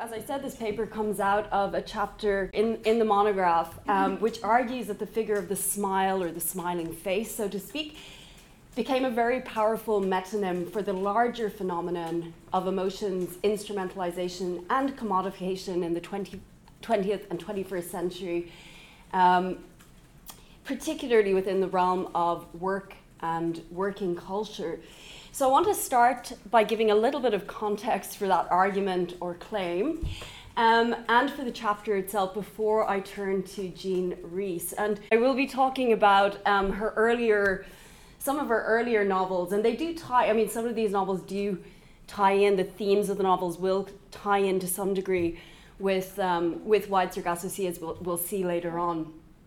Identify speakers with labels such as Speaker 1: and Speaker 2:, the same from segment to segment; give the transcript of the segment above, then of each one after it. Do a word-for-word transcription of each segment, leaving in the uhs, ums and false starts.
Speaker 1: as I said, this paper comes out of a chapter in, in the monograph, um, which argues that the figure of the smile, or the smiling face, so to speak, became a very powerful metonym for the larger phenomenon of emotions, instrumentalization, and commodification in the twentieth and twenty-first century, um, particularly within the realm of work and working culture. So I want to start by giving a little bit of context for that argument or claim, um, and for the chapter itself before I turn to Jean Rhys. And I will be talking about um, her earlier, some of her earlier novels, and they do tie, I mean, some of these novels do tie in, the themes of the novels will tie in to some degree with, um, with Wide Sargasso Sea, as we'll, we'll see later on.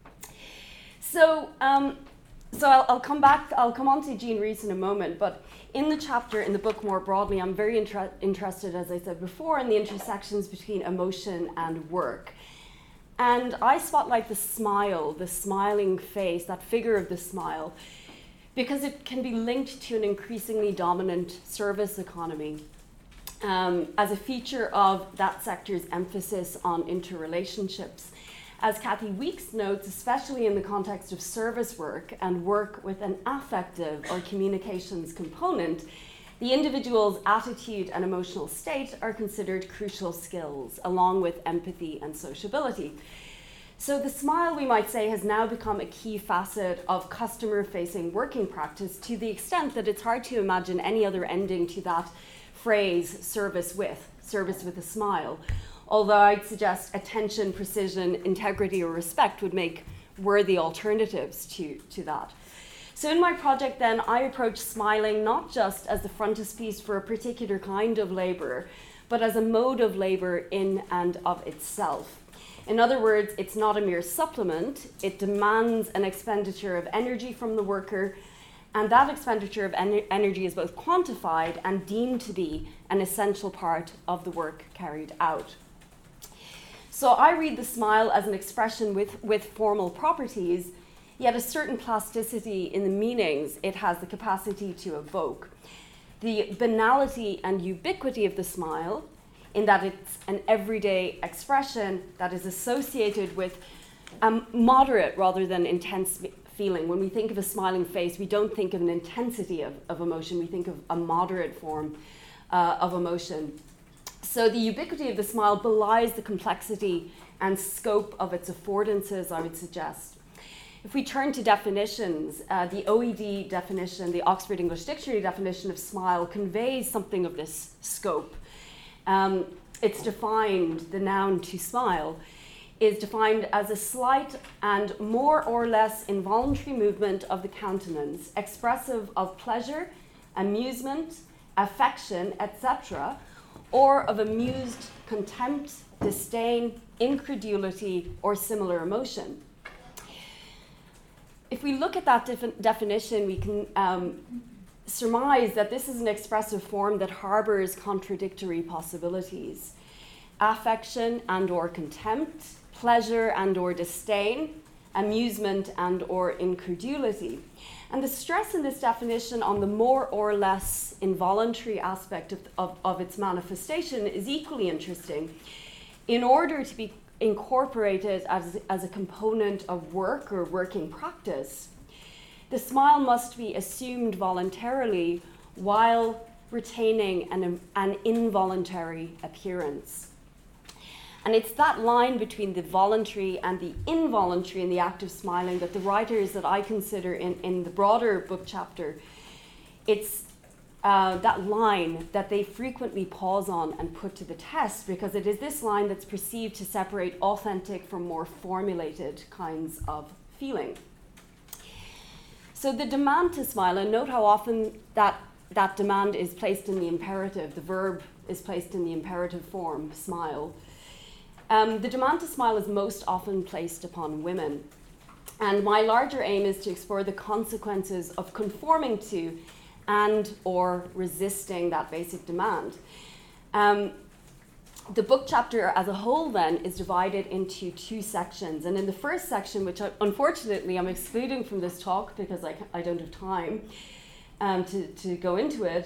Speaker 1: So, um, so I'll, I'll come back, I'll come on to Jean Rhys in a moment, but in the chapter, in the book more broadly, I'm very inter- interested, as I said before, in the intersections between emotion and work. And I spotlight the smile, the smiling face, that figure of the smile, because it can be linked to an increasingly dominant service economy um, as a feature of that sector's emphasis on interrelationships. As Kathy Weeks notes, especially in the context of service work and work with an affective or communications component, the individual's attitude and emotional state are considered crucial skills, along with empathy and sociability. So the smile, we might say, has now become a key facet of customer-facing working practice, to the extent that it's hard to imagine any other ending to that phrase, service with, service with a smile. Although I'd suggest attention, precision, integrity, or respect would make worthy alternatives to, to that. So in my project then, I approach smiling not just as the frontispiece for a particular kind of labor, but as a mode of labor in and of itself. In other words, it's not a mere supplement, it demands an expenditure of energy from the worker, and that expenditure of en- energy is both quantified and deemed to be an essential part of the work carried out. So I read the smile as an expression with, with formal properties, yet a certain plasticity in the meanings it has the capacity to evoke. The banality and ubiquity of the smile, in that it's an everyday expression that is associated with a moderate rather than intense feeling. When we think of a smiling face, we don't think of an intensity of, of emotion, we think of a moderate form uh, of emotion. So the ubiquity of the smile belies the complexity and scope of its affordances, I would suggest. If we turn to definitions, uh, the O E D definition, the Oxford English Dictionary definition of smile, conveys something of this scope. Um, it's defined, the noun to smile, is defined as a slight and more or less involuntary movement of the countenance, expressive of pleasure, amusement, affection, et cetera, or of amused contempt, disdain, incredulity, or similar emotion. If we look at that defi- definition, we can um, surmise that this is an expressive form that harbors contradictory possibilities: affection and or contempt, pleasure and or disdain, amusement and or incredulity. And the stress in this definition on the more or less involuntary aspect of, of, of its manifestation is equally interesting. In order to be incorporated as, as a component of work or working practice, the smile must be assumed voluntarily while retaining an, an involuntary appearance. And it's that line between the voluntary and the involuntary in the act of smiling that the writers that I consider in, in the broader book chapter, it's uh, that line that they frequently pause on and put to the test, because it is this line that's perceived to separate authentic from more formulated kinds of feeling. So the demand to smile, and note how often that, that demand is placed in the imperative, the verb is placed in the imperative form, smile. Um, the demand to smile is most often placed upon women. And my larger aim is to explore the consequences of conforming to and or resisting that basic demand. Um, the book chapter as a whole then is divided into two sections. And in the first section, which I, unfortunately I'm excluding from this talk because I, I don't have time um, to, to go into it,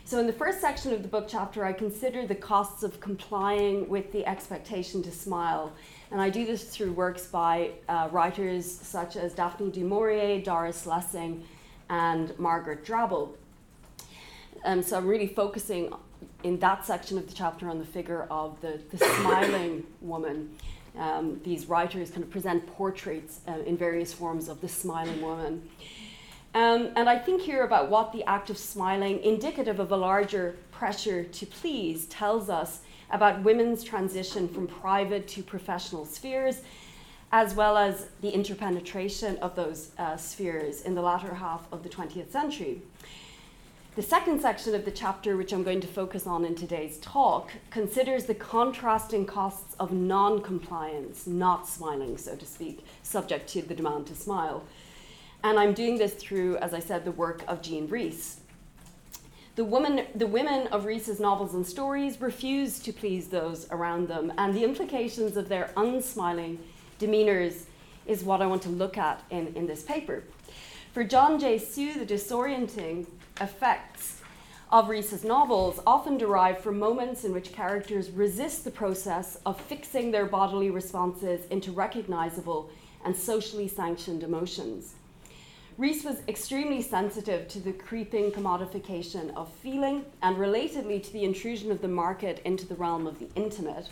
Speaker 1: So in the first section of the book chapter, I consider the costs of complying with the expectation to smile. And I do this through works by uh, writers such as Daphne du Maurier, Doris Lessing, and Margaret Drabble. Um, so I'm really focusing in that section of the chapter on the figure of the, the smiling woman. Um, these writers kind of present portraits uh, in various forms of the smiling woman. Um, and I think here about what the act of smiling, indicative of a larger pressure to please, tells us about women's transition from private to professional spheres, as well as the interpenetration of those uh, spheres in the latter half of the twentieth century. The second section of the chapter, which I'm going to focus on in today's talk, considers the contrasting costs of non-compliance, not smiling, so to speak, subject to the demand to smile. And I'm doing this through, as I said, the work of Jean Rhys. The, woman, the women of Rhys's novels and stories refuse to please those around them, and the implications of their unsmiling demeanors is what I want to look at in, in this paper. For John J. Sue, the disorienting effects of Rhys's novels often derive from moments in which characters resist the process of fixing their bodily responses into recognizable and socially sanctioned emotions. Rhys was extremely sensitive to the creeping commodification of feeling and relatedly to the intrusion of the market into the realm of the intimate.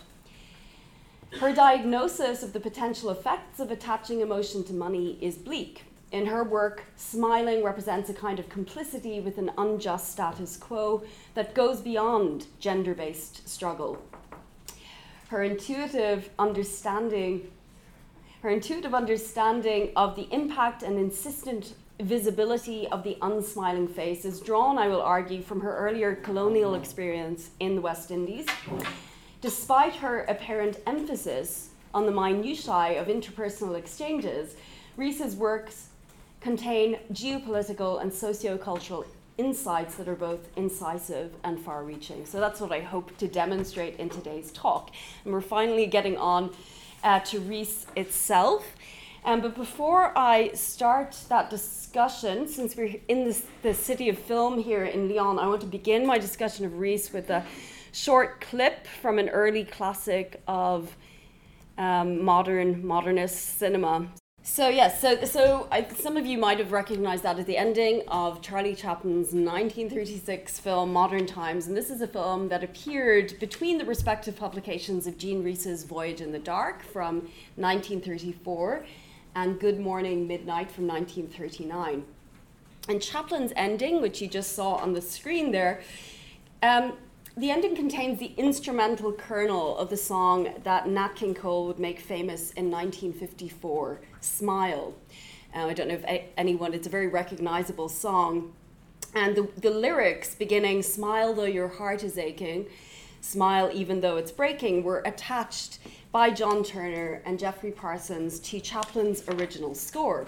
Speaker 1: Her diagnosis of the potential effects of attaching emotion to money is bleak. In her work, smiling represents a kind of complicity with an unjust status quo that goes beyond gender-based struggle. Her intuitive understanding Her intuitive understanding of the impact and insistent visibility of the unsmiling face is drawn, I will argue, from her earlier colonial experience in the West Indies. Despite her apparent emphasis on the minutiae of interpersonal exchanges, Rhys's works contain geopolitical and socio-cultural insights that are both incisive and far-reaching. So that's what I hope to demonstrate in today's talk. And we're finally getting on Uh, to Rhys itself. Um, but before I start that discussion, since we're in this, the city of film here in Lyon, I want to begin my discussion of Rhys with a short clip from an early classic of um, modern, modernist cinema. So yes, so, so I, some of you might have recognized that as the ending of Charlie Chaplin's nineteen thirty-six film Modern Times, and this is a film that appeared between the respective publications of Jean Rhys's Voyage in the Dark from nineteen thirty-four and Good Morning Midnight from nineteen thirty-nine. And Chaplin's ending, which you just saw on the screen there, um, the ending contains the instrumental kernel of the song that Nat King Cole would make famous in nineteen fifty-four, Smile. Uh, I don't know if a- anyone, it's a very recognizable song. And the, the lyrics beginning, smile though your heart is aching, smile even though it's breaking, were attached by John Turner and Geoffrey Parsons to Chaplin's original score.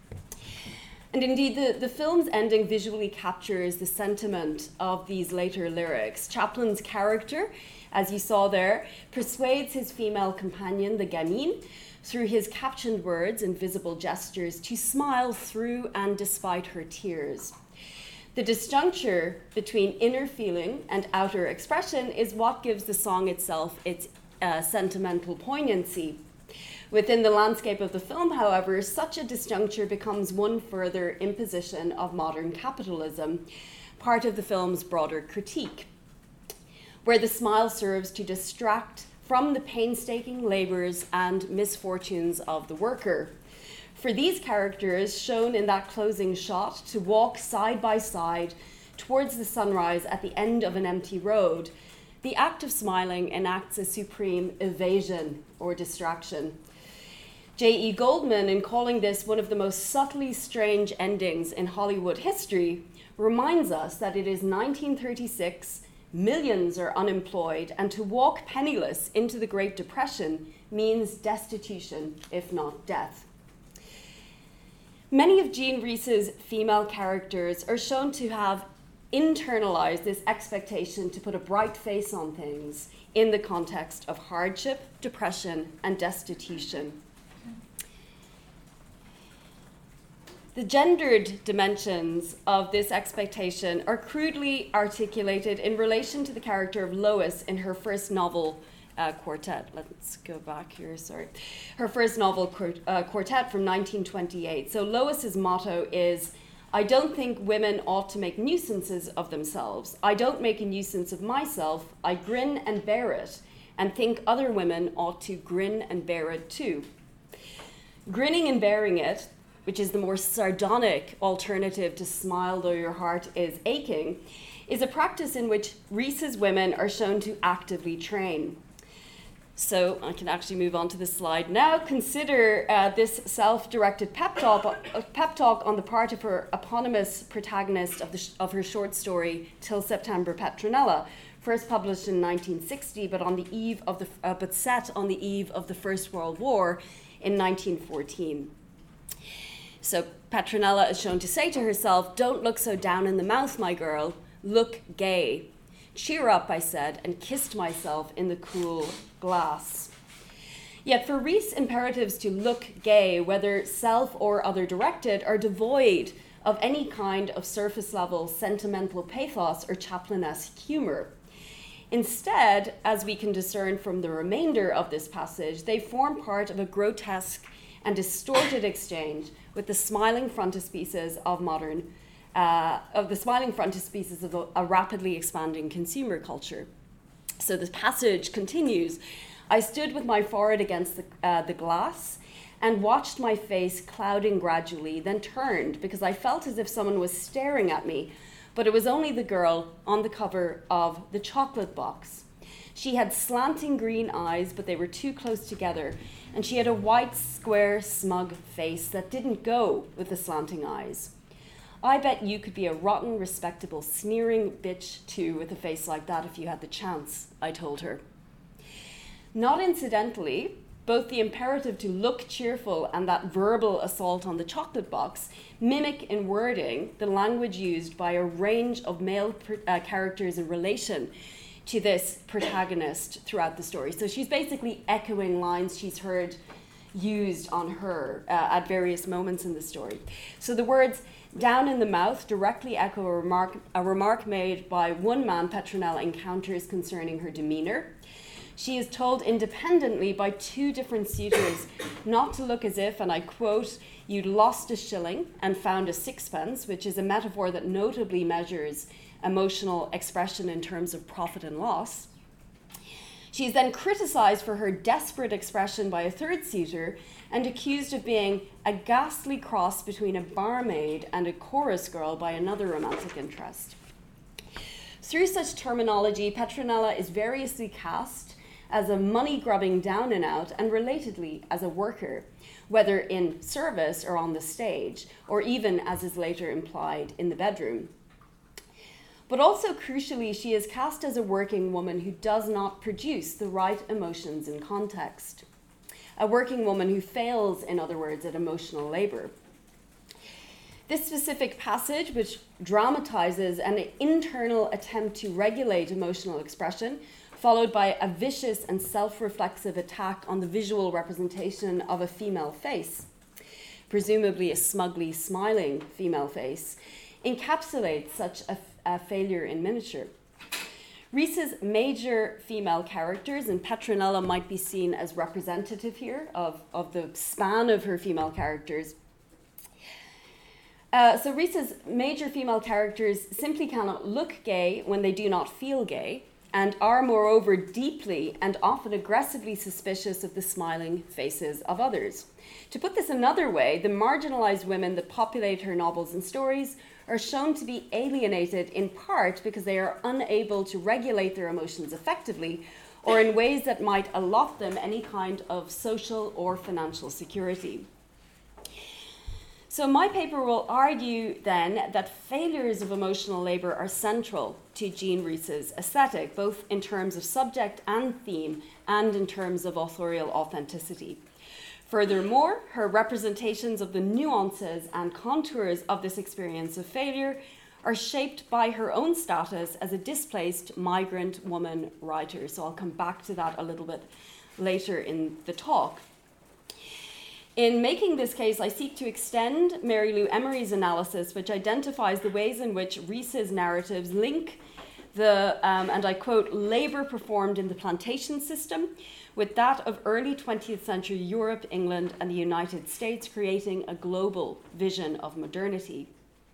Speaker 1: And indeed, the, the film's ending visually captures the sentiment of these later lyrics. Chaplin's character, as you saw there, persuades his female companion, the gamine, through his captioned words and visible gestures to smile through and despite her tears. The disjuncture between inner feeling and outer expression is what gives the song itself its uh, sentimental poignancy. Within the landscape of the film, however, such a disjuncture becomes one further imposition of modern capitalism, part of the film's broader critique, where the smile serves to distract from the painstaking labors and misfortunes of the worker. For these characters, shown in that closing shot, to walk side by side towards the sunrise at the end of an empty road, the act of smiling enacts a supreme evasion or distraction. J E Goldman, in calling this one of the most subtly strange endings in Hollywood history, reminds us that it is nineteen thirty-six, millions are unemployed, and to walk penniless into the Great Depression means destitution, if not death. Many of Jean Rhys's female characters are shown to have internalized this expectation to put a bright face on things in the context of hardship, depression, and destitution. The gendered dimensions of this expectation are crudely articulated in relation to the character of Lois in her first novel, uh, Quartet. Let's go back here, sorry. Her first novel, Quart- uh, Quartet, from nineteen twenty-eight. So Lois's motto is, I don't think women ought to make nuisances of themselves. I don't make a nuisance of myself. I grin and bear it, and think other women ought to grin and bear it too. Grinning and bearing it, which is the more sardonic alternative to smile though your heart is aching, is a practice in which Rees's women are shown to actively train. So I can actually move on to this slide now. Consider uh, this self-directed pep talk, uh, pep talk on the part of her eponymous protagonist of, the sh- of her short story, Till September, Petronella, first published in nineteen sixty, but on the eve of the, uh, but set on the eve of the First World War in nineteen fourteen. So Petronella is shown to say to herself, don't look so down in the mouth, my girl. Look gay. Cheer up, I said, and kissed myself in the cool glass. Yet for Rees, imperatives to look gay, whether self or other directed, are devoid of any kind of surface level sentimental pathos or Chaplinesque humor. Instead, as we can discern from the remainder of this passage, they form part of a grotesque and distorted exchange with the smiling frontispieces of modern, uh, of the smiling frontispieces of a, a rapidly expanding consumer culture. So this passage continues. I stood with my forehead against the, uh, the glass and watched my face clouding gradually, then turned because I felt as if someone was staring at me, but it was only the girl on the cover of The Chocolate Box. She had slanting green eyes, but they were too close together, and she had a white, square, smug face that didn't go with the slanting eyes. I bet you could be a rotten, respectable, sneering bitch too with a face like that if you had the chance, I told her. Not incidentally, both the imperative to look cheerful and that verbal assault on the chocolate box mimic in wording the language used by a range of male uh, characters in relation to this protagonist throughout the story. So she's basically echoing lines she's heard used on her uh, at various moments in the story. So the words down in the mouth directly echo a remark, a remark made by one man Petronella encounters concerning her demeanor. She is told independently by two different suitors not to look as if, and I quote, you'd lost a shilling and found a sixpence, which is a metaphor that notably measures emotional expression in terms of profit and loss. She is then criticized for her desperate expression by a third suitor and accused of being a ghastly cross between a barmaid and a chorus girl by another romantic interest. Through such terminology, Petronella is variously cast as a money-grubbing down and out, and relatedly as a worker, whether in service or on the stage, or even, as is later implied, in the bedroom. But also crucially, she is cast as a working woman who does not produce the right emotions in context. A working woman who fails, in other words, at emotional labor. This specific passage, which dramatizes an internal attempt to regulate emotional expression, followed by a vicious and self-reflexive attack on the visual representation of a female face, presumably a smugly smiling female face, encapsulates such a, a failure in miniature. Rees's major female characters, and Petronella might be seen as representative here of, of the span of her female characters. Uh, so Rees's major female characters simply cannot look gay when they do not feel gay, and are moreover deeply and often aggressively suspicious of the smiling faces of others. To put this another way, the marginalized women that populate her novels and stories are shown to be alienated in part because they are unable to regulate their emotions effectively, or in ways that might allot them any kind of social or financial security. So my paper will argue then that failures of emotional labor are central to Jean Rees's aesthetic, both in terms of subject and theme, and in terms of authorial authenticity. Furthermore, her representations of the nuances and contours of this experience of failure are shaped by her own status as a displaced migrant woman writer. So I'll come back to that a little bit later in the talk. In making this case, I seek to extend Mary Lou Emery's analysis, which identifies the ways in which Ries's narratives link the, um, and I quote, labour performed in the plantation system with that of early twentieth century Europe, England, and the United States, creating a global vision of modernity.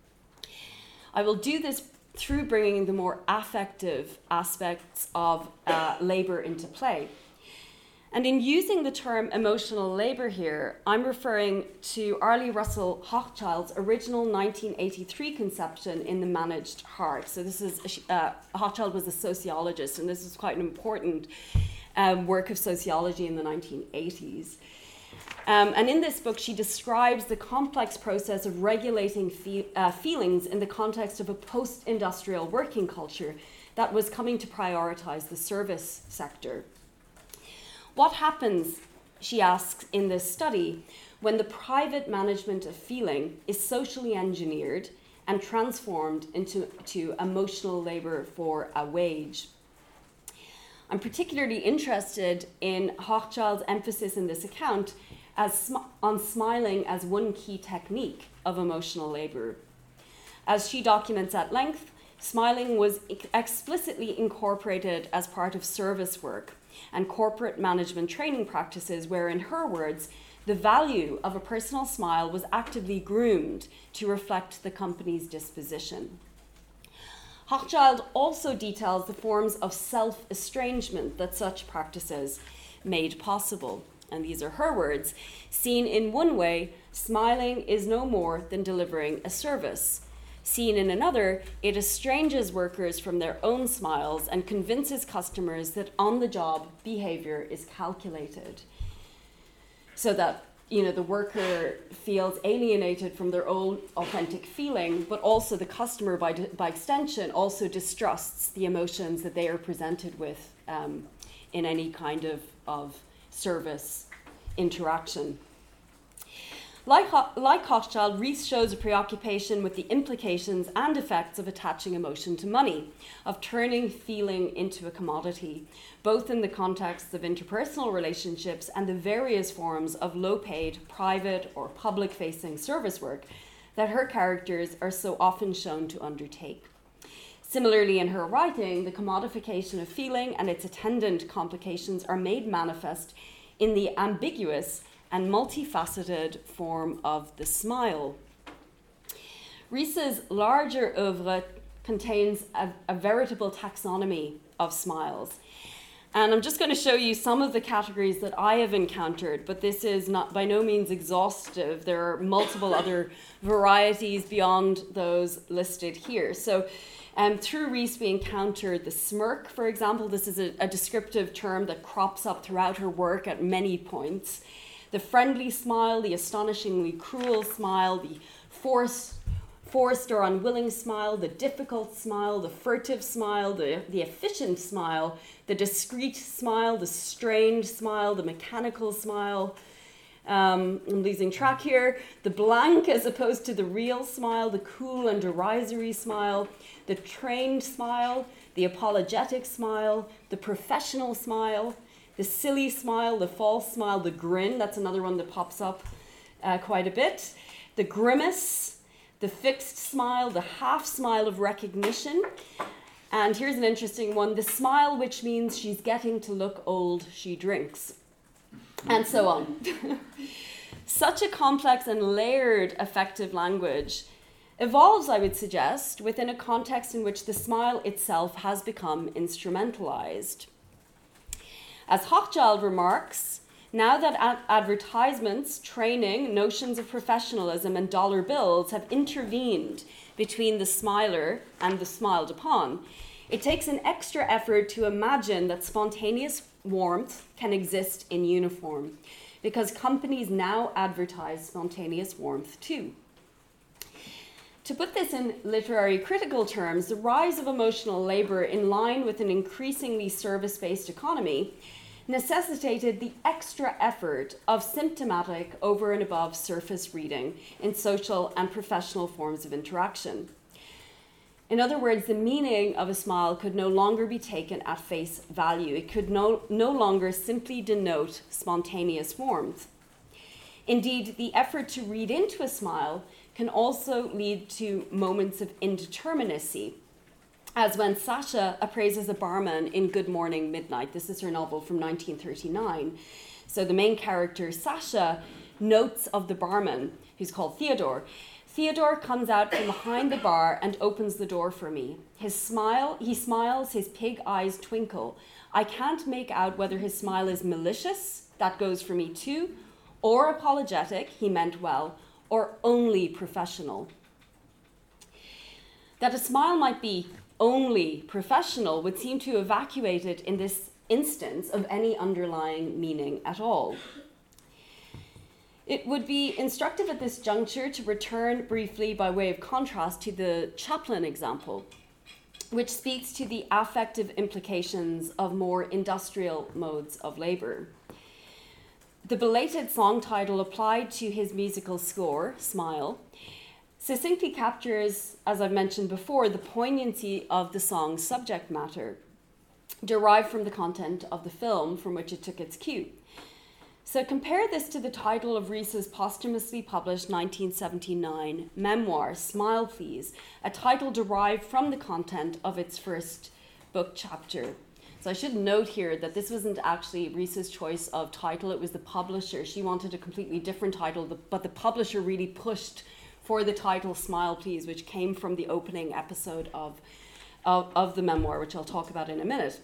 Speaker 1: I will do this through bringing the more affective aspects of uh, labour into play. And in using the term emotional labour here, I'm referring to Arlie Russell Hochschild's original nineteen eighty-three conception in The Managed Heart. So this is, uh, Hochschild was a sociologist, and this is quite an important um, work of sociology in the nineteen eighties. Um, and in this book, she describes the complex process of regulating fe- uh, feelings in the context of a post-industrial working culture that was coming to prioritize the service sector. What happens, she asks in this study, when the private management of feeling is socially engineered and transformed into to emotional labour for a wage? I'm particularly interested in Hochschild's emphasis in this account as sm- on smiling as one key technique of emotional labour. As she documents at length, smiling was ex- explicitly incorporated as part of service work and corporate management training practices, where, in her words, the value of a personal smile was actively groomed to reflect the company's disposition. Hochschild also details the forms of self-estrangement that such practices made possible. And these are her words: seen in one way, smiling is no more than delivering a service. Seen in another, it estranges workers from their own smiles and convinces customers that on-the-job behavior is calculated. So that, you know, the worker feels alienated from their own authentic feeling, but also the customer, by, by extension, also distrusts the emotions that they are presented with um, in any kind of, of service interaction. Like, like Hochschild, Ries shows a preoccupation with the implications and effects of attaching emotion to money, of turning feeling into a commodity, both in the context of interpersonal relationships and the various forms of low-paid, private or public-facing service work that her characters are so often shown to undertake. Similarly, in her writing, the commodification of feeling and its attendant complications are made manifest in the ambiguous and multifaceted form of the smile. Ries's larger oeuvre contains a, a veritable taxonomy of smiles. And I'm just going to show you some of the categories that I have encountered, but this is not by no means exhaustive. There are multiple other varieties beyond those listed here. So um, through Ries, we encountered the smirk, for example. This is a, a descriptive term that crops up throughout her work at many points. The friendly smile, the astonishingly cruel smile, the forced, forced or unwilling smile, the difficult smile, the furtive smile, the, the efficient smile, the discreet smile, the strained smile, the mechanical smile. Um, I'm losing track here. The blank as opposed to the real smile, the cool and derisory smile, the trained smile, the apologetic smile, the professional smile, the silly smile, the false smile, the grin, that's another one that pops up uh, quite a bit, the grimace, the fixed smile, the half smile of recognition, and here's an interesting one, the smile which means she's getting to look old, she drinks, and so on. Such a complex and layered affective language evolves, I would suggest, within a context in which the smile itself has become instrumentalized. As Hochschild remarks, now that ad- advertisements, training, notions of professionalism, and dollar bills have intervened between the smiler and the smiled upon, it takes an extra effort to imagine that spontaneous warmth can exist in uniform, because companies now advertise spontaneous warmth too. To put this in literary critical terms, the rise of emotional labour in line with an increasingly service-based economy necessitated the extra effort of symptomatic over and above surface reading in social and professional forms of interaction. In other words, the meaning of a smile could no longer be taken at face value. It could no, no longer simply denote spontaneous warmth. Indeed, the effort to read into a smile can also lead to moments of indeterminacy, as when Sasha appraises a barman in Good Morning Midnight. This is her novel from nineteen thirty-nine. So the main character, Sasha, notes of the barman, who's called Theodore. Theodore comes out from behind the bar and opens the door for me. His smile, he smiles, his pig eyes twinkle. I can't make out whether his smile is malicious, that goes for me too, or apologetic, he meant well, or only professional. That a smile might be only professional would seem to evacuate it in this instance of any underlying meaning at all. It would be instructive at this juncture to return briefly by way of contrast to the Chaplin example, which speaks to the affective implications of more industrial modes of labor. The belated song title applied to his musical score, Smile, succinctly captures, as I've mentioned before, the poignancy of the song's subject matter, derived from the content of the film from which it took its cue. So compare this to the title of Ries's posthumously published nineteen seventy-nine memoir, Smile Please, a title derived from the content of its first book chapter. So I should note here that this wasn't actually Ries's choice of title, it was the publisher. She wanted a completely different title, but the publisher really pushed for the title Smile Please, which came from the opening episode of, of, of the memoir, which I'll talk about in a minute.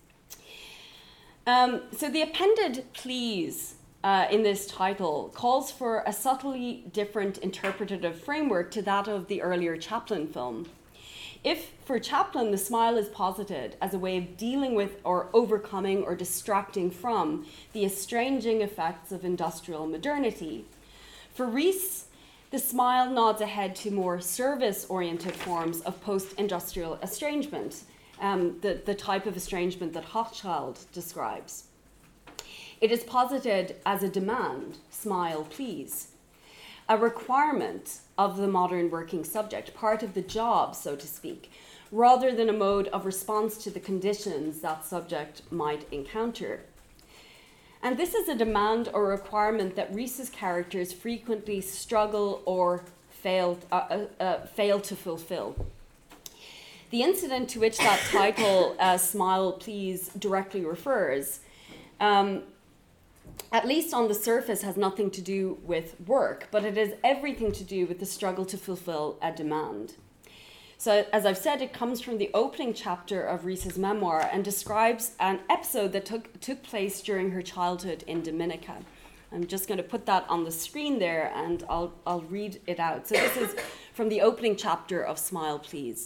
Speaker 1: Um, so the appended please uh, in this title calls for a subtly different interpretative framework to that of the earlier Chaplin film. If for Chaplin the smile is posited as a way of dealing with or overcoming or distracting from the estranging effects of industrial modernity, for Ries the smile nods ahead to more service-oriented forms of post-industrial estrangement, Um, the, the type of estrangement that Hochschild describes. It is posited as a demand, smile please, a requirement of the modern working subject, part of the job, so to speak, rather than a mode of response to the conditions that subject might encounter. And this is a demand or requirement that Ries's characters frequently struggle or fail, uh, uh, uh, fail to fulfill. The incident to which that title, uh, Smile Please, directly refers, um, at least on the surface, has nothing to do with work, but it has everything to do with the struggle to fulfill a demand. So, as I've said, it comes from the opening chapter of Ries's memoir and describes an episode that took, took place during her childhood in Dominica. I'm just going to put that on the screen there and I'll, I'll read it out. So this is from the opening chapter of Smile Please.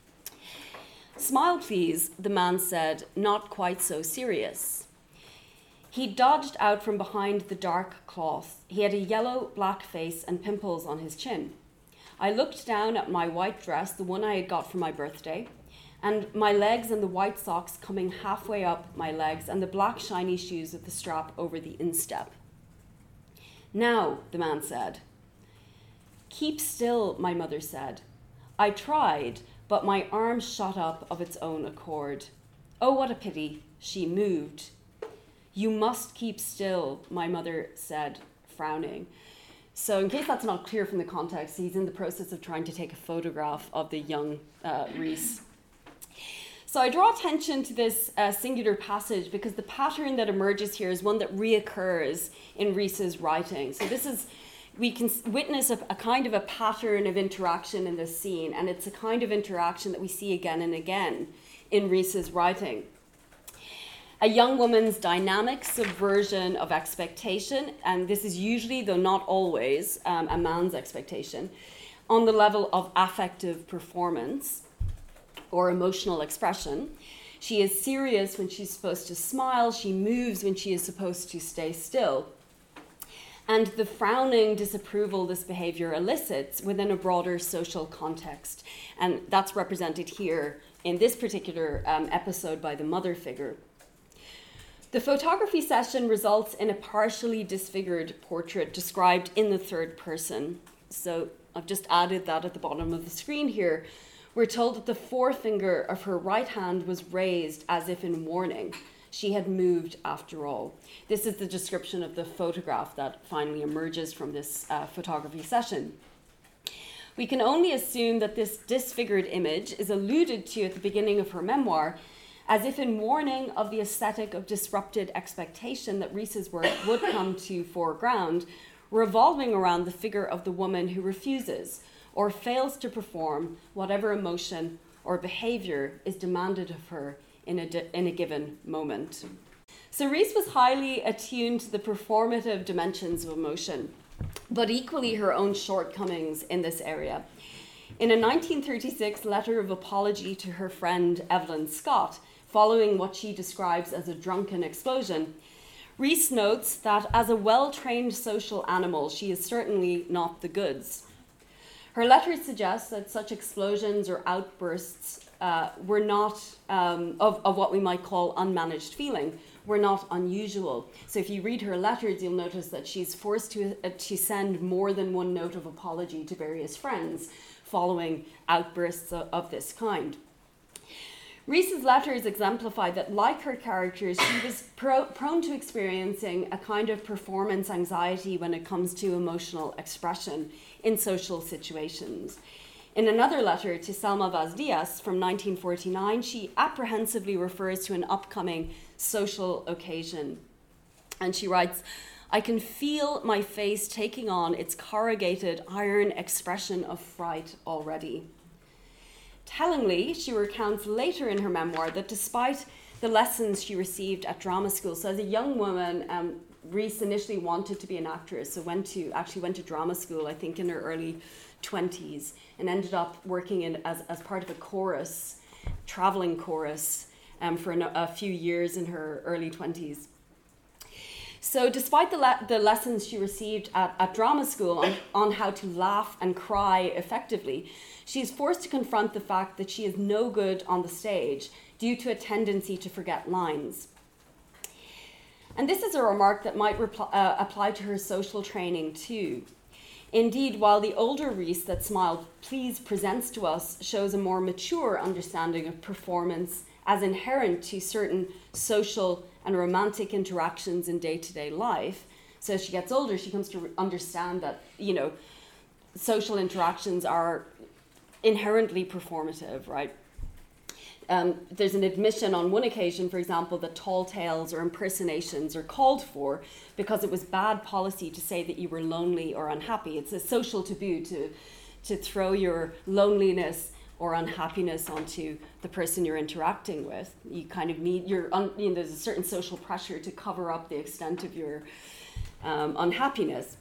Speaker 1: Smile please, the man said, not quite so serious. He dodged out from behind the dark cloth. He had a yellow, black face and pimples on his chin. I looked down at my white dress, the one I had got for my birthday, and my legs and the white socks coming halfway up my legs and the black shiny shoes with the strap over the instep. Now, the man said. Keep still, my mother said. I tried, but my arm shot up of its own accord. Oh, what a pity, she moved. You must keep still, my mother said, frowning. So in case that's not clear from the context, he's in the process of trying to take a photograph of the young uh, Ries. So I draw attention to this uh, singular passage because the pattern that emerges here is one that reoccurs in Ries's writing. So this is we can witness a, a kind of a pattern of interaction in this scene, and it's a kind of interaction that we see again and again in Ries's writing. A young woman's dynamic subversion of expectation, and this is usually, though not always, um, a man's expectation, on the level of affective performance or emotional expression. She is serious when she's supposed to smile, she moves when she is supposed to stay still. And the frowning disapproval this behavior elicits within a broader social context. And that's represented here in this particular um, episode by the mother figure. The photography session results in a partially disfigured portrait described in the third person. So I've just added that at the bottom of the screen here. We're told that the forefinger of her right hand was raised as if in warning. she had moved after all. This is the description of the photograph that finally emerges from this uh, photography session. We can only assume that this disfigured image is alluded to at the beginning of her memoir, as if in warning of the aesthetic of disrupted expectation that Riis's work would come to foreground, revolving around the figure of the woman who refuses or fails to perform whatever emotion or behavior is demanded of her in a, di- in a given moment. So Riis was highly attuned to the performative dimensions of emotion, but equally her own shortcomings in this area. In a nineteen thirty-six letter of apology to her friend Evelyn Scott, following what she describes as a drunken explosion, Riis notes that as a well-trained social animal, she is certainly not the goods. Her letter suggests that such explosions or outbursts uh, were not, um, of, of what we might call unmanaged feeling, were not unusual. So if you read her letters, you'll notice that she's forced to, uh, to send more than one note of apology to various friends following outbursts of, of this kind. Riis's letters exemplify that, like her characters, she was pro- prone to experiencing a kind of performance anxiety when it comes to emotional expression in social situations. In another letter to Selma Vaz Diaz from nineteen forty-nine, she apprehensively refers to an upcoming social occasion. And she writes, "I can feel my face taking on its corrugated iron expression of fright already." Tellingly, she recounts later in her memoir that despite the lessons she received at drama school, so as a young woman, um, Riis initially wanted to be an actress, so went to actually went to drama school, I think in her early twenties, and ended up working in as, as part of a chorus, traveling chorus, um, for a, a few years in her early twenties. So despite the, le- the lessons she received at, at drama school on, on how to laugh and cry effectively, she is forced to confront the fact that she is no good on the stage due to a tendency to forget lines. And this is a remark that might repl- uh, apply to her social training too. Indeed, while the older Riis that Smile Please presents to us shows a more mature understanding of performance as inherent to certain social and romantic interactions in day-to-day life. So as she gets older, she comes to understand that, you know, social interactions are inherently performative, right? Um, there's an admission on one occasion, for example, that tall tales or impersonations are called for because it was bad policy to say that you were lonely or unhappy. It's a social taboo to, to throw your loneliness or unhappiness onto the person you're interacting with. You kind of need, your un, you know, there's a certain social pressure to cover up the extent of your um, unhappiness.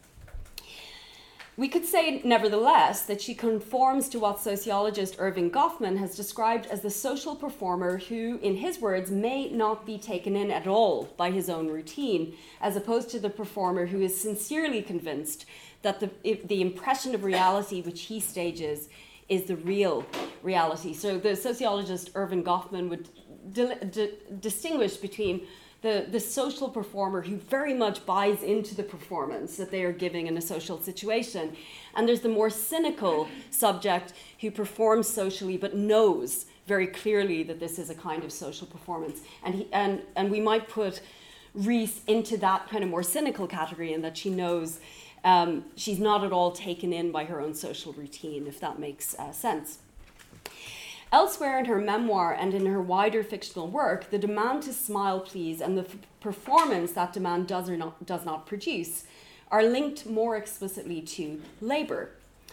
Speaker 1: We could say, nevertheless, that she conforms to what sociologist Erving Goffman has described as the social performer who, in his words, may not be taken in at all by his own routine, as opposed to the performer who is sincerely convinced that the, the impression of reality which he stages is the real reality. So the sociologist Erving Goffman would di- di- distinguish between The, the social performer who very much buys into the performance that they are giving in a social situation. And there's the more cynical subject who performs socially but knows very clearly that this is a kind of social performance. And, he, and, and we might put Riis into that kind of more cynical category, in that she knows um, she's not at all taken in by her own social routine, if that makes uh, sense. Elsewhere in her memoir and in her wider fictional work, the demand to smile please and the f- performance that demand does or not, does not produce are linked more explicitly to labour.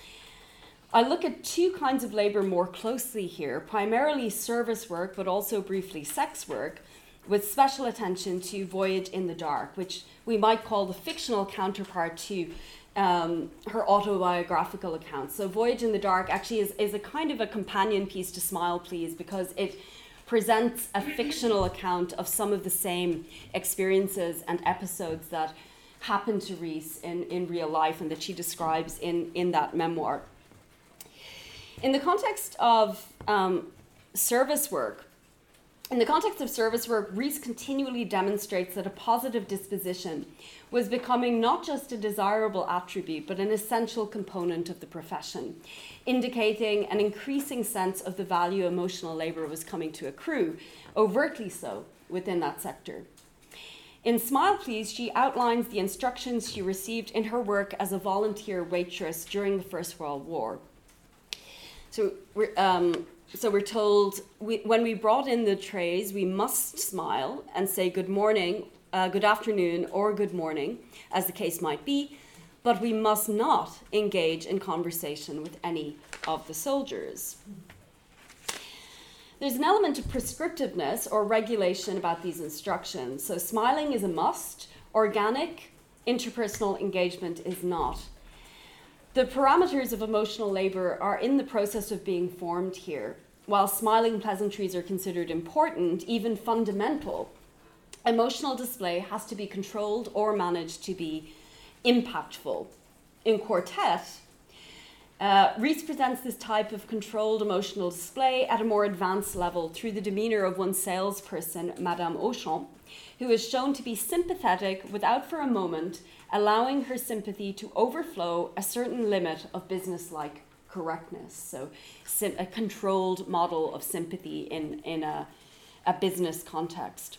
Speaker 1: I look at two kinds of labour more closely here, primarily service work, but also briefly sex work, with special attention to Voyage in the Dark, which we might call the fictional counterpart to Um, her autobiographical account. So Voyage in the Dark actually is, is a kind of a companion piece to Smile Please, because it presents a fictional account of some of the same experiences and episodes that happened to Riis in, in real life and that she describes in, in that memoir. In the context of um, service work, In the context of service work, Riis continually demonstrates that a positive disposition was becoming not just a desirable attribute, but an essential component of the profession, indicating an increasing sense of the value emotional labour was coming to accrue, overtly so, within that sector. In Smile Please, she outlines the instructions she received in her work as a volunteer waitress during the First World War. So we're, um, so we're told, we, when we brought in the trays, we must smile and say good morning, uh, good afternoon, or good morning, as the case might be, but we must not engage in conversation with any of the soldiers. There's an element of prescriptiveness or regulation about these instructions. So smiling is a must, organic interpersonal engagement is not. The parameters of emotional labor are in the process of being formed here. While smiling pleasantries are considered important, even fundamental, emotional display has to be controlled or managed to be impactful. In Quartet, Uh, Riis presents this type of controlled emotional display at a more advanced level through the demeanor of one salesperson, Madame Auchan, who is shown to be sympathetic without for a moment allowing her sympathy to overflow a certain limit of businesslike correctness. So sim- a controlled model of sympathy in, in a, a business context.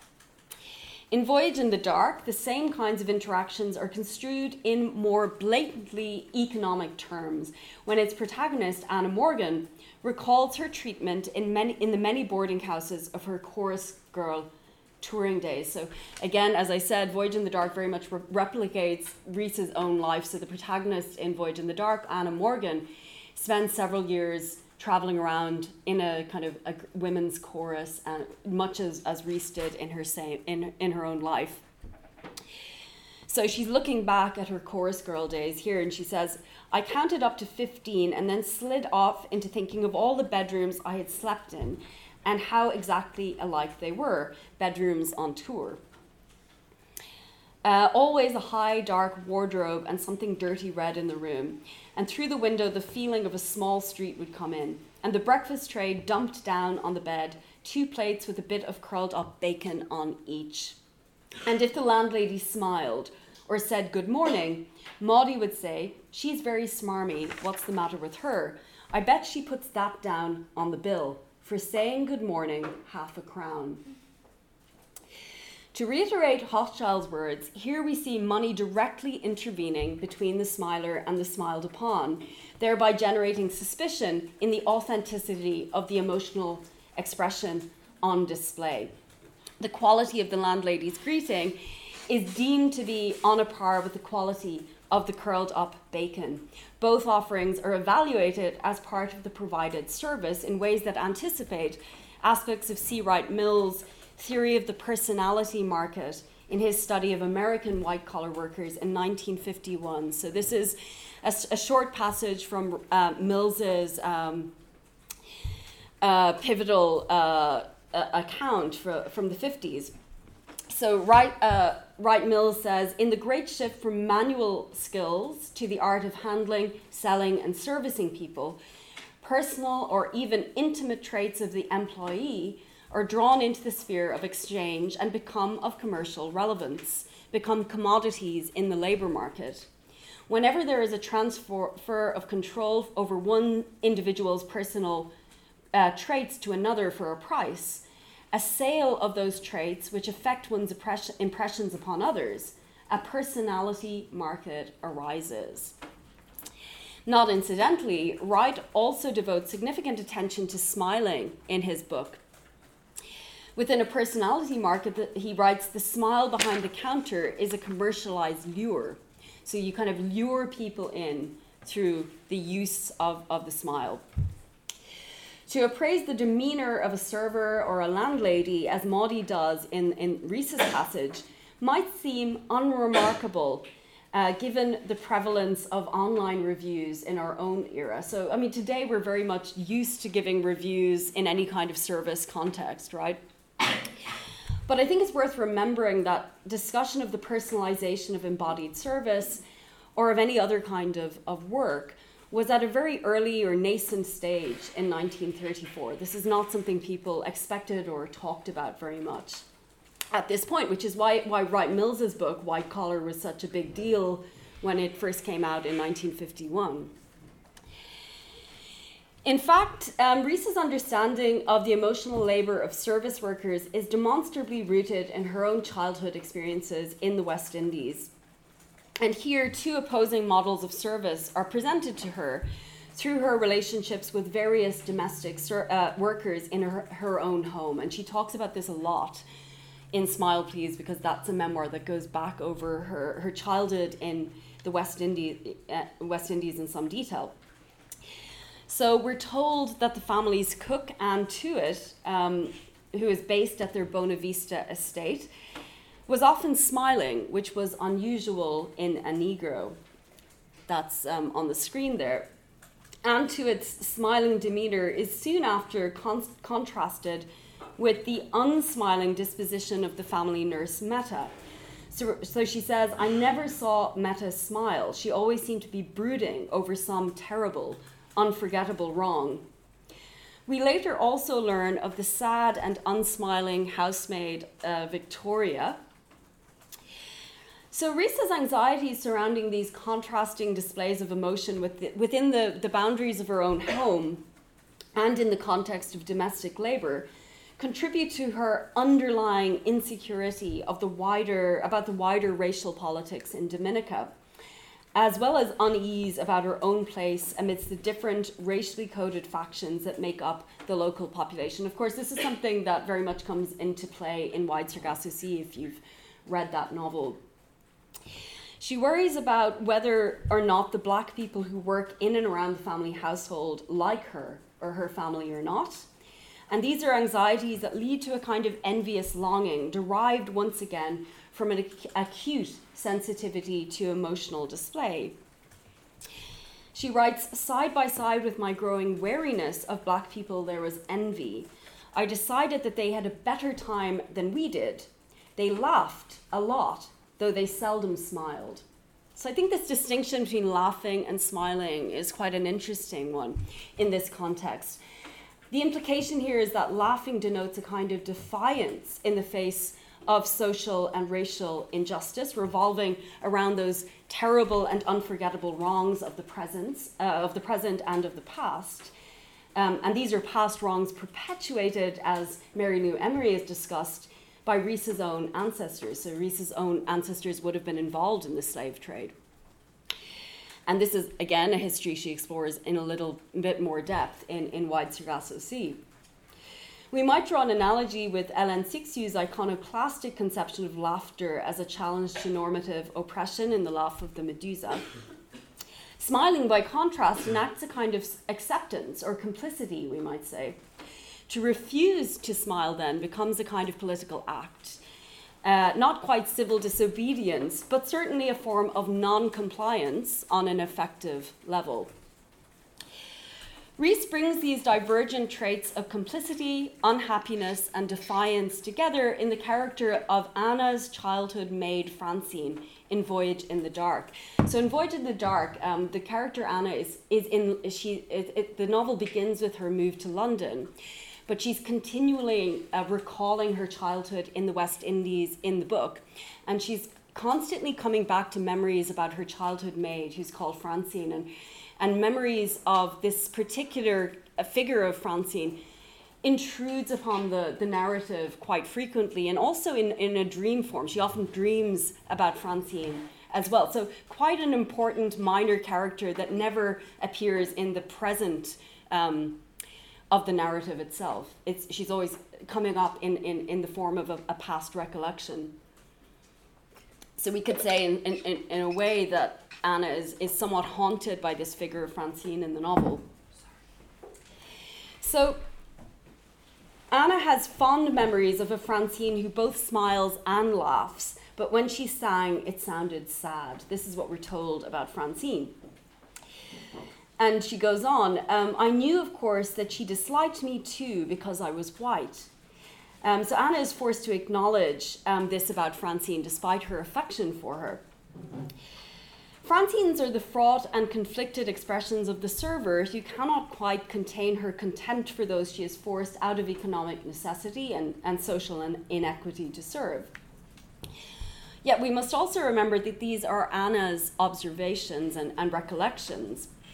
Speaker 1: In Voyage in the Dark, the same kinds of interactions are construed in more blatantly economic terms when its protagonist, Anna Morgan, recalls her treatment in, many, in the many boarding houses of her chorus girl touring days. So again, as I said, Voyage in the Dark very much re- replicates Riis's own life. So the protagonist in Voyage in the Dark, Anna Morgan, spends several years traveling around in a kind of a women's chorus, and much as, as Riis did in her same in, in her own life. So she's looking back at her chorus girl days here, and she says, I counted up to fifteen and then slid off into thinking of all the bedrooms I had slept in and how exactly alike they were, bedrooms on tour. Uh, always a high, dark wardrobe and something dirty red in the room. And through the window, the feeling of a small street would come in. And the breakfast tray dumped down on the bed, two plates with a bit of curled up bacon on each. And if the landlady smiled or said good morning, Maudie would say, she's very smarmy, what's the matter with her? I bet she puts that down on the bill. For saying good morning, half a crown. To reiterate Hochschild's words, here we see money directly intervening between the smiler and the smiled upon, thereby generating suspicion in the authenticity of the emotional expression on display. The quality of the landlady's greeting is deemed to be on a par with the quality of the curled up bacon. Both offerings are evaluated as part of the provided service in ways that anticipate aspects of C. Wright Mills' theory of the personality market in his study of American white-collar workers in nineteen fifty-one. So this is a, a short passage from uh, Mills's um, uh, pivotal uh, uh, account for, from the fifties. So Wright, uh, Wright Mills says, in the great shift from manual skills to the art of handling, selling, and servicing people, personal or even intimate traits of the employee are drawn into the sphere of exchange and become of commercial relevance, become commodities in the labour market. Whenever there is a transfer of control over one individual's personal uh, traits to another for a price, a sale of those traits which affect one's impressions upon others, a personality market arises. Not incidentally, Wright also devotes significant attention to smiling in his book. Within a personality market, he writes, the smile behind the counter is a commercialized lure. So you kind of lure people in through the use of, of the smile. To appraise the demeanor of a server or a landlady, as Maudie does in, in Riis's passage, might seem unremarkable uh, given the prevalence of online reviews in our own era. So, I mean, today we're very much used to giving reviews in any kind of service context, right? But I think it's worth remembering that discussion of the personalization of embodied service or of any other kind of, of work was at a very early or nascent stage in nineteen thirty-four. This is not something people expected or talked about very much at this point, which is why, why Wright Mills's book, White Collar, was such a big deal when it first came out in nineteen fifty-one. In fact, um, Risa's understanding of the emotional labour of service workers is demonstrably rooted in her own childhood experiences in the West Indies. And here, two opposing models of service are presented to her through her relationships with various domestic ser- uh, workers in her, her own home. And she talks about this a lot in Smile, Please, because that's a memoir that goes back over her, her childhood in the West Indies, uh, West Indies in some detail. So we're told that the family's cook, Anne Tuitt, um, who is based at their Bonavista estate, was often smiling, which was unusual in a Negro. That's um, on the screen there. Anne Tuitt's smiling demeanour is soon after con- contrasted with the unsmiling disposition of the family nurse, Meta. So, so she says, I never saw Meta smile. She always seemed to be brooding over some terrible, unforgettable wrong. We later also learn of the sad and unsmiling housemaid uh, Victoria. So Risa's anxieties surrounding these contrasting displays of emotion with the, within the, the boundaries of her own home and in the context of domestic labour contribute to her underlying insecurity of the wider, about the wider racial politics in Dominica, as well as unease about her own place amidst the different racially coded factions that make up the local population. Of course, this is something that very much comes into play in Wide Sargasso Sea if you've read that novel. She worries about whether or not the black people who work in and around the family household like her or her family or not. And these are anxieties that lead to a kind of envious longing derived once again from an ac- acute sensitivity to emotional display. She writes, side by side with my growing wariness of black people, there was envy. I decided that they had a better time than we did. They laughed a lot, though they seldom smiled. So I think this distinction between laughing and smiling is quite an interesting one in this context. The implication here is that laughing denotes a kind of defiance in the face of social and racial injustice, revolving around those terrible and unforgettable wrongs of the present, uh, of the present and of the past. Um, and these are past wrongs perpetuated, as Mary Lou Emery has discussed, by Risa's own ancestors. So Risa's own ancestors would have been involved in the slave trade. And this is, again, a history she explores in a little bit more depth in, in Wide Sargasso Sea. We might draw an analogy with Ellen Sixiu's iconoclastic conception of laughter as a challenge to normative oppression in The Laugh of the Medusa. Smiling, by contrast, enacts a kind of acceptance or complicity, we might say. To refuse to smile, then, becomes a kind of political act. Uh, not quite civil disobedience, but certainly a form of non-compliance on an effective level. Rhys brings these divergent traits of complicity, unhappiness, and defiance together in the character of Anna's childhood maid, Francine, in Voyage in the Dark. So in Voyage in the Dark, um, the character Anna is, is in, she, it, it, the novel begins with her move to London, but she's continually uh, recalling her childhood in the West Indies in the book. And she's constantly coming back to memories about her childhood maid, who's called Francine, and, and memories of this particular uh, figure of Francine intrudes upon the, the narrative quite frequently, and also in, in a dream form. She often dreams about Francine as well. So quite an important minor character that never appears in the present um, of the narrative itself. It's, she's always coming up in, in, in the form of a, a past recollection. So we could say in, in, in a way that Anna is, is somewhat haunted by this figure of Francine in the novel. So Anna has fond memories of a Francine who both smiles and laughs, but when she sang, it sounded sad. This is what we're told about Francine. And she goes on, um, I knew, of course, that she disliked me too because I was white. Um, so Anna is forced to acknowledge um, this about Francine, despite her affection for her. Francines are the fraught and conflicted expressions of the server who cannot quite contain her contempt for those she is forced out of economic necessity and, and social in- inequity to serve. Yet we must also remember that these are Anna's observations and, and recollections.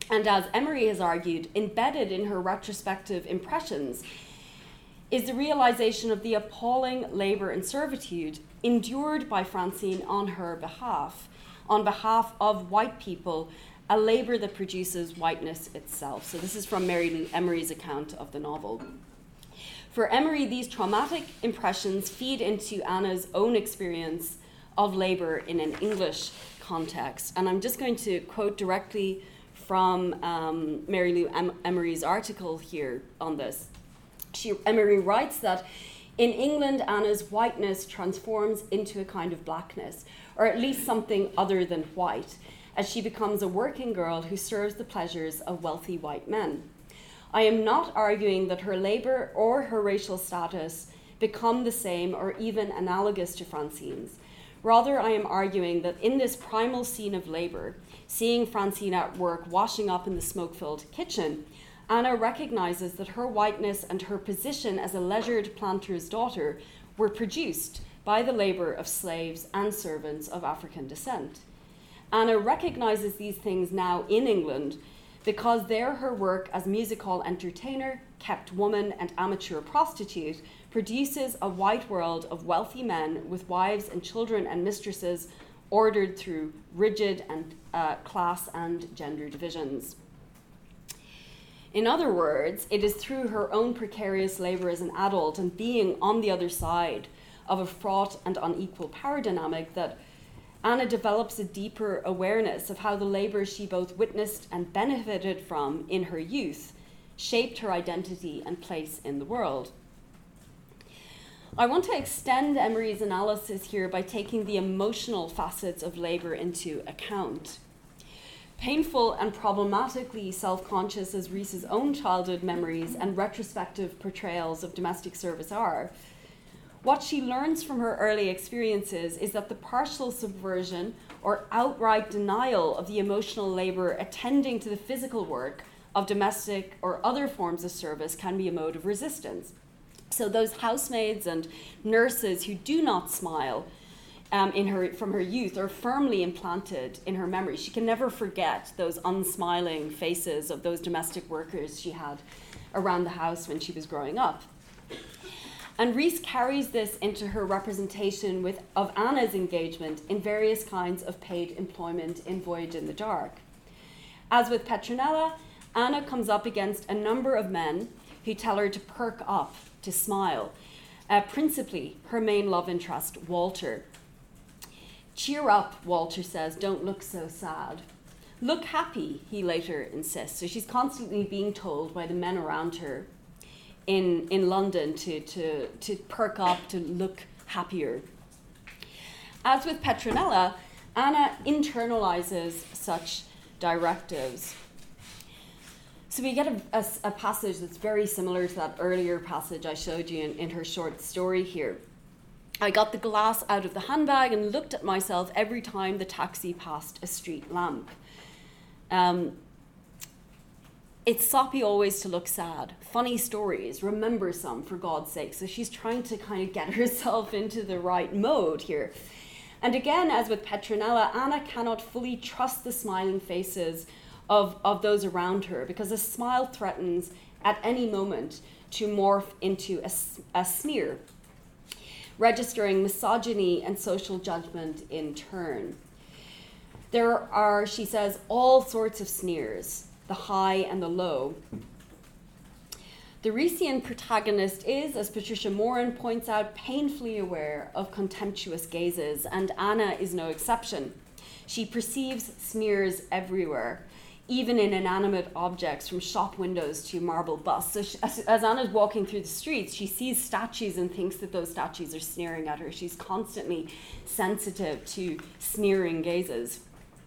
Speaker 1: And as Emery has argued, embedded in her retrospective impressions is the realization of the appalling labour and servitude endured by Francine on her behalf, on behalf of white people, a labour that produces whiteness itself. So this is from Mary Lou Emery's account of the novel. For Emery, these traumatic impressions feed into Anna's own experience of labour in an English context. And I'm just going to quote directly from um, Mary Lou em- Emery's article here on this. She, Emery writes that in England, Anna's whiteness transforms into a kind of blackness, or at least something other than white, as she becomes a working girl who serves the pleasures of wealthy white men. I am not arguing that her labour or her racial status become the same or even analogous to Francine's. Rather, I am arguing that in this primal scene of labour, seeing Francine at work washing up in the smoke-filled kitchen, Anna recognizes that her whiteness and her position as a leisured planter's daughter were produced by the labour of slaves and servants of African descent. Anna recognizes these things now in England because there her work as music hall entertainer, kept woman, and amateur prostitute produces a white world of wealthy men with wives and children and mistresses ordered through rigid and uh, class and gender divisions. In other words, it is through her own precarious labour as an adult and being on the other side of a fraught and unequal power dynamic that Anna develops a deeper awareness of how the labour she both witnessed and benefited from in her youth shaped her identity and place in the world. I want to extend Emery's analysis here by taking the emotional facets of labour into account. Painful and problematically self-conscious as Reese's own childhood memories and retrospective portrayals of domestic service are, what she learns from her early experiences is that the partial subversion or outright denial of the emotional labour attending to the physical work of domestic or other forms of service can be a mode of resistance. So those housemaids and nurses who do not smile Um, in her from her youth are firmly implanted in her memory. She can never forget those unsmiling faces of those domestic workers she had around the house when she was growing up. And Reese carries this into her representation with, of Anna's engagement in various kinds of paid employment in Voyage in the Dark. As with Petronella, Anna comes up against a number of men who tell her to perk up, to smile, uh, principally her main love interest, Walter. Cheer up, Walter says, don't look so sad. Look happy, he later insists. So she's constantly being told by the men around her in, in London to, to, to perk up, to look happier. As with Petronella, Anna internalizes such directives. So we get a, a, a passage that's very similar to that earlier passage I showed you in, in her short story here. I got the glass out of the handbag and looked at myself every time the taxi passed a street lamp. Um, it's soppy always to look sad. Funny stories, remember some for God's sake. So she's trying to kind of get herself into the right mode here. And again, as with Petronella, Anna cannot fully trust the smiling faces of, of those around her because a smile threatens at any moment to morph into a, a sneer, registering misogyny and social judgment in turn. There are, she says, all sorts of sneers, the high and the low. The Reesian protagonist is, as Patricia Moran points out, painfully aware of contemptuous gazes, and Anna is no exception. She perceives sneers everywhere, even in inanimate objects, from shop windows to marble busts. So she, as, as Anna's walking through the streets, she sees statues and thinks that those statues are sneering at her. She's constantly sensitive to sneering gazes.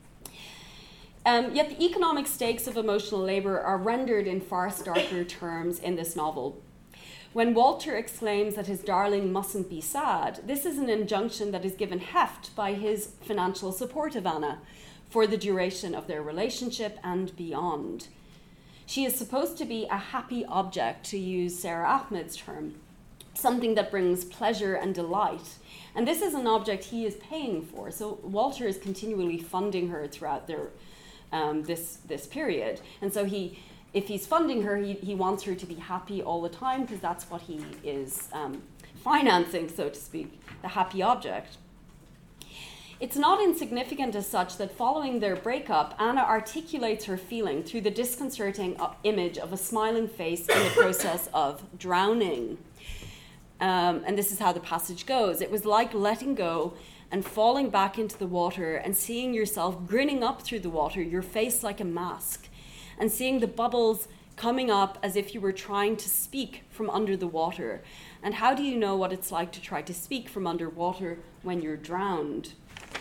Speaker 1: Um, yet the economic stakes of emotional labour are rendered in far starker terms in this novel. When Walter exclaims that his darling mustn't be sad, this is an injunction that is given heft by his financial support of Anna for the duration of their relationship and beyond. She is supposed to be a happy object, to use Sarah Ahmed's term, something that brings pleasure and delight. And this is an object he is paying for. So Walter is continually funding her throughout their um, this, this period. And so he, if he's funding her, he, he wants her to be happy all the time because that's what he is um, financing, so to speak, the happy object. It's not insignificant as such that following their breakup, Anna articulates her feeling through the disconcerting image of a smiling face in the process of drowning. Um, and this is how the passage goes. It was like letting go and falling back into the water and seeing yourself grinning up through the water, your face like a mask, and seeing the bubbles coming up as if you were trying to speak from under the water. And how do you know what it's like to try to speak from underwater when you're drowned?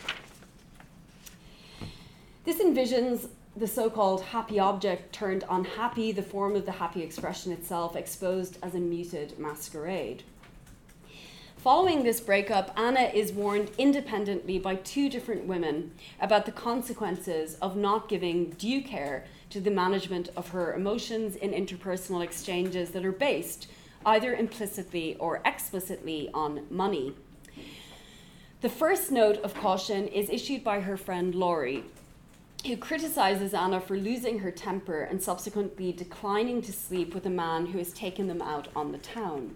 Speaker 1: This envisions the so-called happy object turned unhappy, the form of the happy expression itself exposed as a muted masquerade. Following this breakup, Anna is warned independently by two different women about the consequences of not giving due care to the management of her emotions in interpersonal exchanges that are based either implicitly or explicitly on money. The first note of caution is issued by her friend Laurie, who criticizes Anna for losing her temper and subsequently declining to sleep with a man who has taken them out on the town.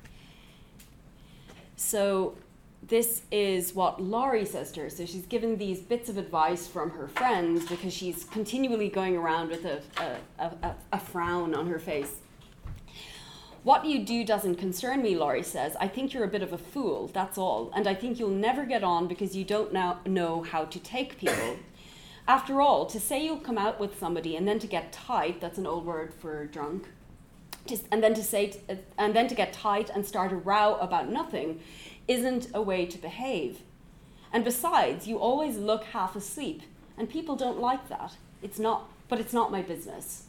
Speaker 1: So this is what Laurie says to her. So she's given these bits of advice from her friends because she's continually going around with a, a, a, a frown on her face. What you do doesn't concern me, Laurie says. I think you're a bit of a fool, that's all. And I think you'll never get on because you don't now know how to take people. After all, to say you'll come out with somebody and then to get tight, that's an old word for drunk, just, and then to say, t- and then to get tight and start a row about nothing isn't a way to behave. And besides, you always look half asleep, and people don't like that. It's not, but it's not my business.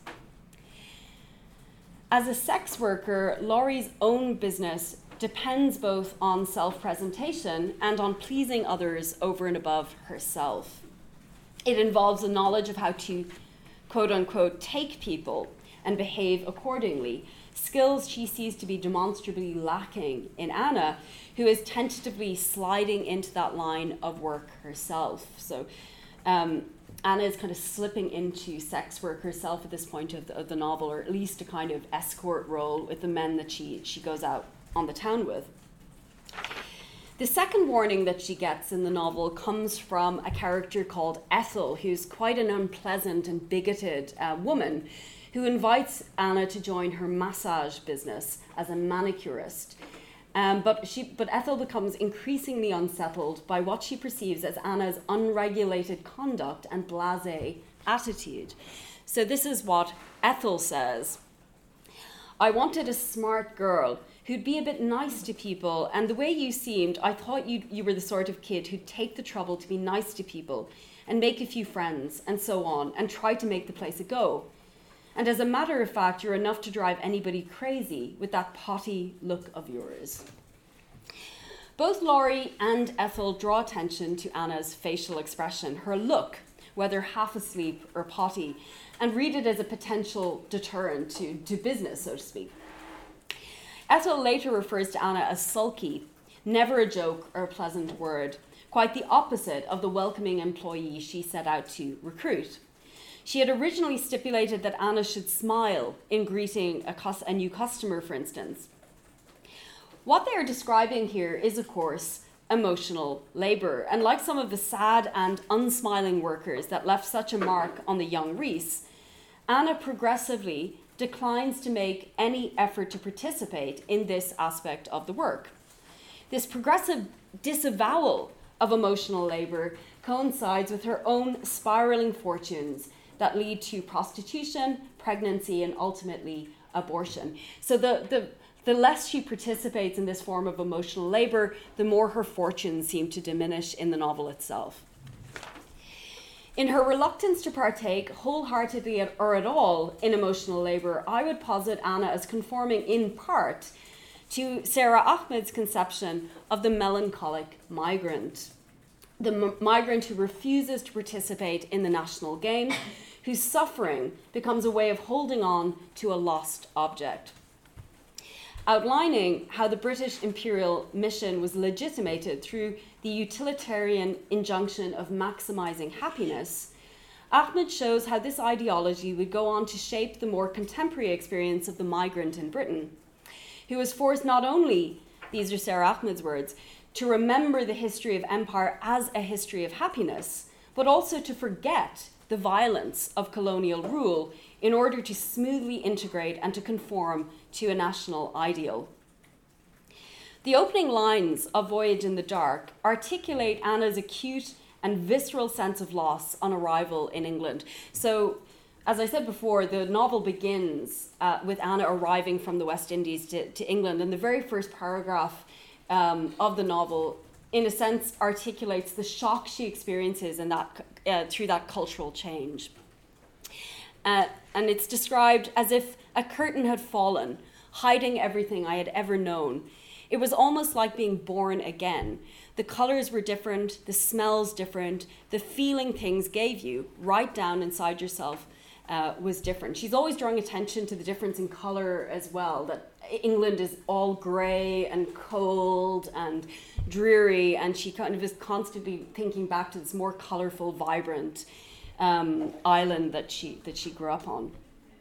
Speaker 1: As a sex worker, Laurie's own business depends both on self-presentation and on pleasing others over and above herself. It involves a knowledge of how to, quote unquote, take people and behave accordingly, skills she sees to be demonstrably lacking in Anna, who is tentatively sliding into that line of work herself. So um, Anna is kind of slipping into sex work herself at this point of the, of the novel, or at least a kind of escort role with the men that she, she goes out on the town with. The second warning that she gets in the novel comes from a character called Ethel, who's quite an unpleasant and bigoted uh, woman who invites Anna to join her massage business as a manicurist. Um, but, she, but Ethel becomes increasingly unsettled by what she perceives as Anna's unregulated conduct and blasé attitude. So this is what Ethel says. I wanted a smart girl who'd be a bit nice to people, and the way you seemed, I thought you you were the sort of kid who'd take the trouble to be nice to people and make a few friends and so on and try to make the place a go. And as a matter of fact, you're enough to drive anybody crazy with that potty look of yours. Both Laurie and Ethel draw attention to Anna's facial expression, her look, whether half asleep or potty, and read it as a potential deterrent to, to business, so to speak. Ethel later refers to Anna as sulky, never a joke or a pleasant word, quite the opposite of the welcoming employee she set out to recruit. She had originally stipulated that Anna should smile in greeting a, cus- a new customer, for instance. What they are describing here is, of course, emotional labor. And like some of the sad and unsmiling workers that left such a mark on the young Rhys, Anna progressively declines to make any effort to participate in this aspect of the work. This progressive disavowal of emotional labor coincides with her own spiraling fortunes that lead to prostitution, pregnancy, and ultimately abortion. So the, the, the less she participates in this form of emotional labor, the more her fortunes seem to diminish in the novel itself. In her reluctance to partake wholeheartedly or at all in emotional labor, I would posit Anna as conforming in part to Sarah Ahmed's conception of the melancholic migrant. The m- migrant who refuses to participate in the national game, whose suffering becomes a way of holding on to a lost object. Outlining how the British imperial mission was legitimated through the utilitarian injunction of maximizing happiness, Ahmed shows how this ideology would go on to shape the more contemporary experience of the migrant in Britain, who was forced not only, these are Sarah Ahmed's words, to remember the history of empire as a history of happiness, but also to forget the violence of colonial rule in order to smoothly integrate and to conform to a national ideal. The opening lines of Voyage in the Dark articulate Anna's acute and visceral sense of loss on arrival in England. So, as I said before, the novel begins uh, with Anna arriving from the West Indies to, to England, and the very first paragraph um, of the novel, in a sense, articulates the shock she experiences in that, uh, through that cultural change. Uh, and it's described as if a curtain had fallen, hiding everything I had ever known. It was almost like being born again. The colors were different, the smells different, the feeling things gave you right down inside yourself uh, was different. She's always drawing attention to the difference in color as well, that England is all grey and cold and dreary, and she kind of is constantly thinking back to this more colorful, vibrant um, island that she, that she grew up on.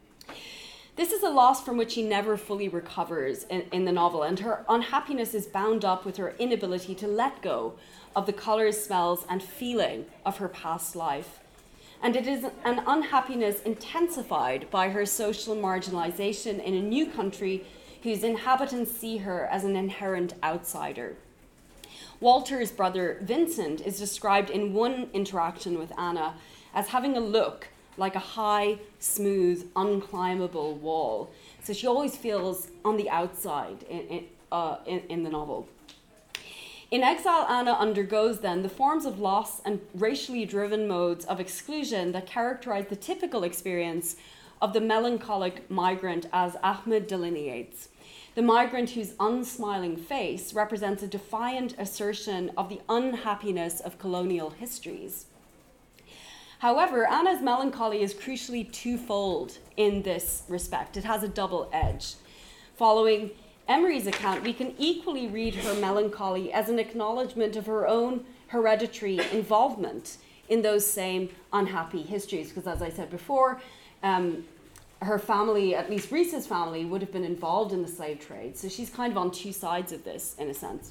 Speaker 1: This is a loss from which she never fully recovers in, in the novel, and her unhappiness is bound up with her inability to let go of the colours, smells, and feeling of her past life. And it is an unhappiness intensified by her social marginalisation in a new country whose inhabitants see her as an inherent outsider. Walter's brother Vincent is described in one interaction with Anna as having a look like a high, smooth, unclimbable wall. So she always feels on the outside in, in, uh, in, in the novel. In exile, Anna undergoes then the forms of loss and racially driven modes of exclusion that characterize the typical experience of the melancholic migrant as Ahmed delineates. The migrant whose unsmiling face represents a defiant assertion of the unhappiness of colonial histories. However, Anna's melancholy is crucially twofold in this respect. It has a double edge. Following Emery's account, we can equally read her melancholy as an acknowledgement of her own hereditary involvement in those same unhappy histories, because as I said before, um, her family, at least Rhys's family, would have been involved in the slave trade. So she's kind of on two sides of this, in a sense.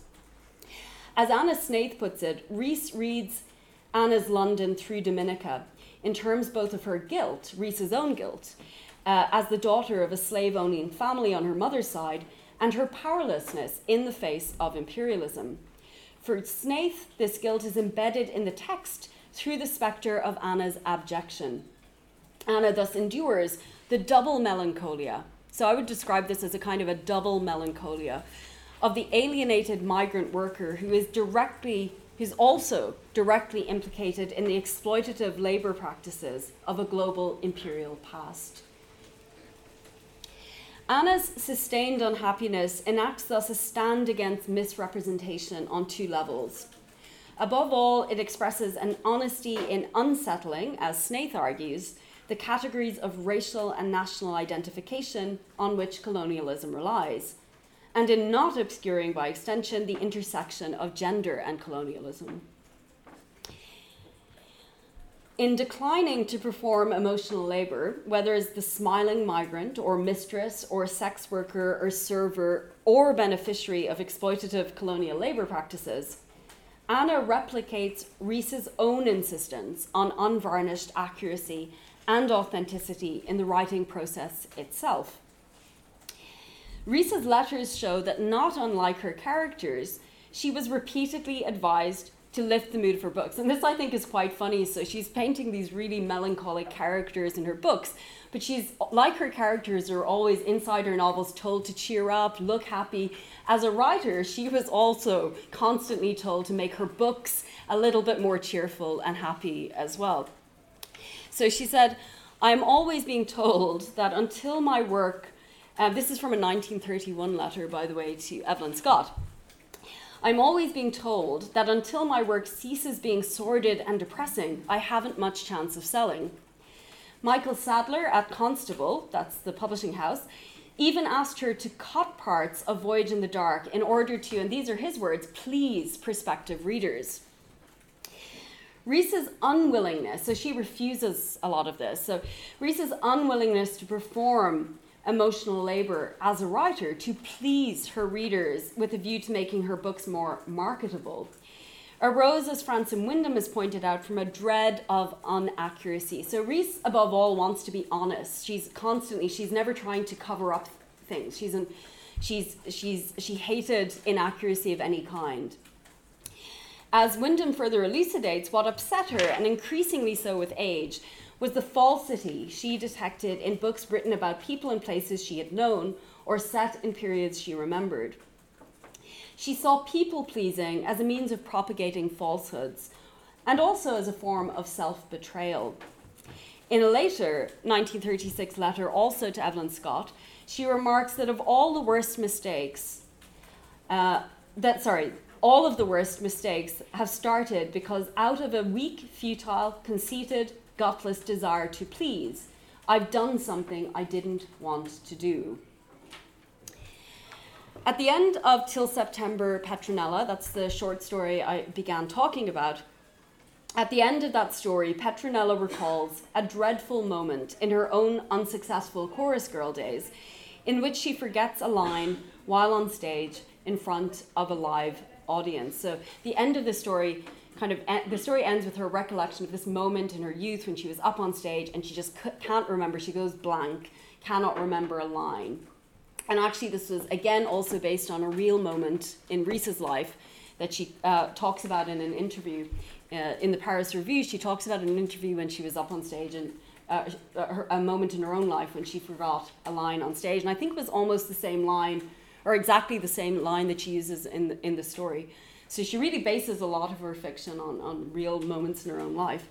Speaker 1: As Anna Snaith puts it, Rhys reads Anna's London through Dominica, in terms both of her guilt, Rhys's own guilt, uh, as the daughter of a slave-owning family on her mother's side, and her powerlessness in the face of imperialism. For Snaith, this guilt is embedded in the text through the spectre of Anna's abjection. Anna thus endures the double melancholia. So I would describe this as a kind of a double melancholia of the alienated migrant worker who is directly who's also directly implicated in the exploitative labour practices of a global imperial past. Anna's sustained unhappiness enacts thus a stand against misrepresentation on two levels. Above all, it expresses an honesty in unsettling, as Snaith argues, the categories of racial and national identification on which colonialism relies, and in not obscuring by extension the intersection of gender and colonialism. In declining to perform emotional labour, whether as the smiling migrant or mistress or sex worker or server or beneficiary of exploitative colonial labour practices, Anna replicates Rhys's own insistence on unvarnished accuracy and authenticity in the writing process itself. Rhys's letters show that, not unlike her characters, she was repeatedly advised to lift the mood of her books. And this, I think, is quite funny. So she's painting these really melancholic characters in her books, but she's, like her characters, are always inside her novels told to cheer up, look happy. As a writer, she was also constantly told to make her books a little bit more cheerful and happy as well. So she said, "I am always being told that until my work," Uh, this is from a nineteen thirty-one letter, by the way, to Evelyn Scott. "I'm always being told that until my work ceases being sordid and depressing, I haven't much chance of selling." Michael Sadler at Constable, that's the publishing house, even asked her to cut parts of Voyage in the Dark in order to, and these are his words, please prospective readers. Risa's unwillingness, so she refuses a lot of this, so Risa's unwillingness to perform emotional labor as a writer to please her readers with a view to making her books more marketable arose, as Francine Wyndham has pointed out, from a dread of inaccuracy. So Rhys, above all, wants to be honest. She's constantly, she's never trying to cover up things. She's, an, she's, she's, she hated inaccuracy of any kind. As Wyndham further elucidates, what upset her, and increasingly so with age, was the falsity she detected in books written about people and places she had known or set in periods she remembered. She saw people-pleasing as a means of propagating falsehoods and also as a form of self-betrayal. In a later nineteen thirty-six letter also to Evelyn Scott, she remarks that of all the worst mistakes, uh, that, sorry, all of the worst mistakes have started because out of a weak, futile, conceited, gutless desire to please, I've done something I didn't want to do. At the end of Till September, Petronella, that's the short story I began talking about, at the end of that story, Petronella recalls a dreadful moment in her own unsuccessful chorus girl days in which she forgets a line while on stage in front of a live audience. So the end of the story kind of, the story ends with her recollection of this moment in her youth when she was up on stage and she just can't remember, she goes blank, cannot remember a line. And actually this was, again, also based on a real moment in Risa's life that she uh, talks about in an interview uh, in the Paris Review. She talks about an interview when she was up on stage and uh, her, a moment in her own life when she forgot a line on stage. And I think it was almost the same line, or exactly the same line that she uses in the, in the story. So she really bases a lot of her fiction on, on real moments in her own life.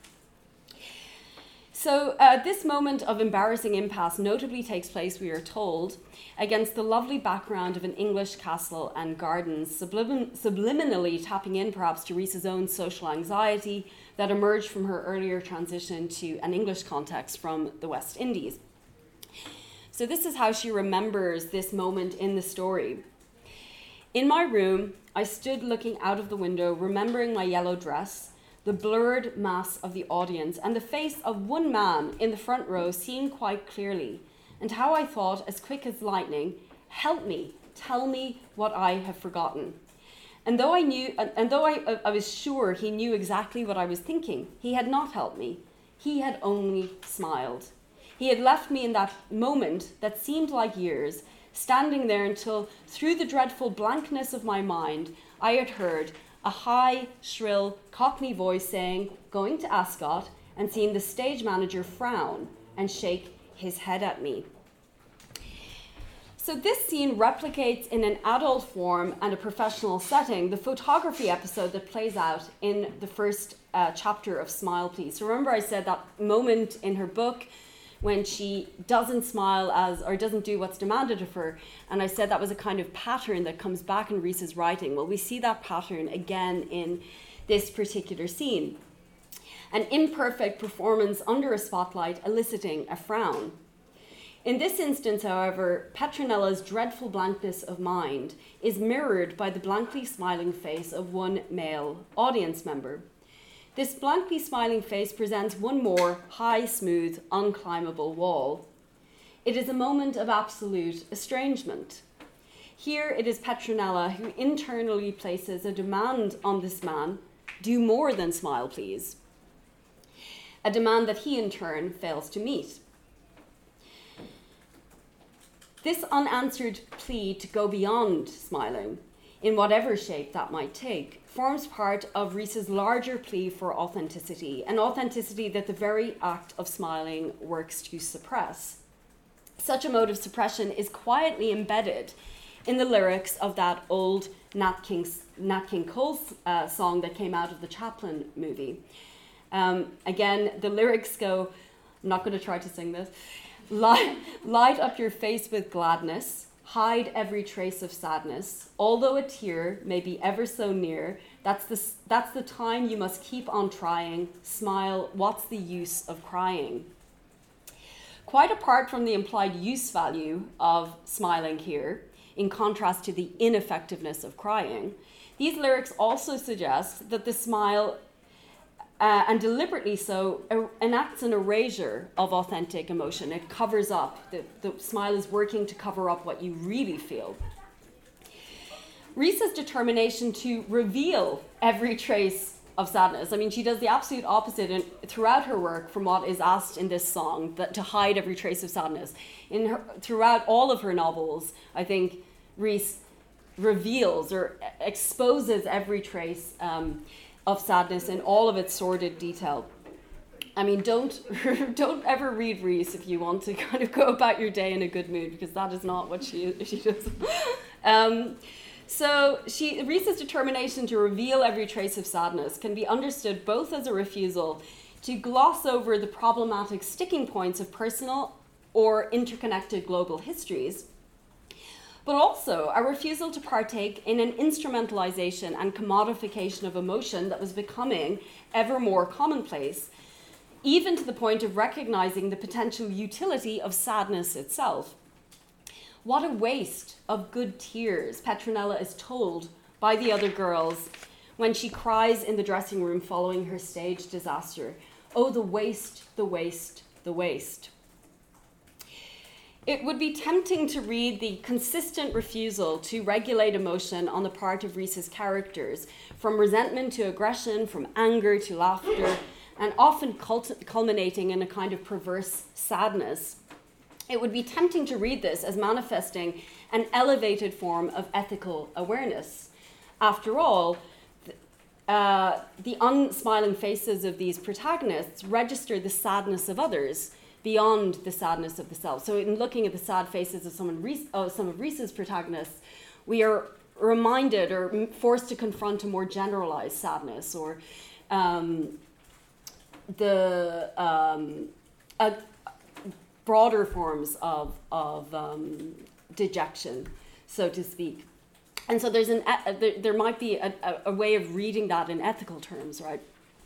Speaker 1: So uh, this moment of embarrassing impasse notably takes place, we are told, against the lovely background of an English castle and gardens, sublim- subliminally tapping in perhaps to Risa's own social anxiety that emerged from her earlier transition to an English context from the West Indies. So this is how she remembers this moment in the story. In my room, I stood looking out of the window, remembering my yellow dress, the blurred mass of the audience, and the face of one man in the front row seen quite clearly, and how I thought, as quick as lightning, help me, tell me what I have forgotten. And though I knew, and though I, I was sure he knew exactly what I was thinking, he had not helped me. He had only smiled. He had left me in that moment that seemed like years, standing there until, through the dreadful blankness of my mind, I had heard a high, shrill Cockney voice saying, going to Ascot, and seeing the stage manager frown and shake his head at me. So this scene replicates in an adult form and a professional setting the photography episode that plays out in the first uh, chapter of Smile, Please. So remember I said that moment in her book when she doesn't smile as, or doesn't do what's demanded of her. And I said that was a kind of pattern that comes back in Risa's writing. Well, we see that pattern again in this particular scene. An imperfect performance under a spotlight eliciting a frown. In this instance, however, Petronella's dreadful blankness of mind is mirrored by the blankly smiling face of one male audience member. This blankly smiling face presents one more high, smooth, unclimbable wall. It is a moment of absolute estrangement. Here it is Petronella who internally places a demand on this man, do more than smile, please. A demand that he in turn fails to meet. This unanswered plea to go beyond smiling, in whatever shape that might take, forms part of Risa's larger plea for authenticity, an authenticity that the very act of smiling works to suppress. Such a mode of suppression is quietly embedded in the lyrics of that old Nat King, Nat King Cole uh, song that came out of the Chaplin movie. Um, again, the lyrics go, I'm not going to try to sing this, light, light up your face with gladness, hide every trace of sadness. Although a tear may be ever so near, that's the, that's the time you must keep on trying. Smile, what's the use of crying? Quite apart from the implied use value of smiling here, in contrast to the ineffectiveness of crying, these lyrics also suggest that the smile uh, and deliberately so, er- enacts an erasure of authentic emotion. It covers up. The, the smile is working to cover up what you really feel. Riis's determination to reveal every trace of sadness. I mean, she does the absolute opposite in, throughout her work from what is asked in this song, that to hide every trace of sadness. In her, throughout all of her novels, I think Riis reveals or exposes every trace um, of sadness in all of its sordid detail. I mean, don't don't ever read Riis if you want to kind of go about your day in a good mood, because that is not what she she does. um, So she, Riis's determination to reveal every trace of sadness can be understood both as a refusal to gloss over the problematic sticking points of personal or interconnected global histories, but also a refusal to partake in an instrumentalization and commodification of emotion that was becoming ever more commonplace, even to the point of recognizing the potential utility of sadness itself. What a waste of good tears, Petronella is told by the other girls when she cries in the dressing room following her stage disaster. Oh, the waste, the waste, the waste. It would be tempting to read the consistent refusal to regulate emotion on the part of Riis's characters, from resentment to aggression, from anger to laughter, and often cult- culminating in a kind of perverse sadness. It would be tempting to read this as manifesting an elevated form of ethical awareness. After all, uh, the unsmiling faces of these protagonists register the sadness of others beyond the sadness of the self. So in looking at the sad faces of someone, Riis, uh, some of Riis's protagonists, we are reminded or forced to confront a more generalized sadness, or um, the um, a, broader forms of, of um, dejection, so to speak. And so there's an uh, there, there might be a, a, a way of reading that in ethical terms, right?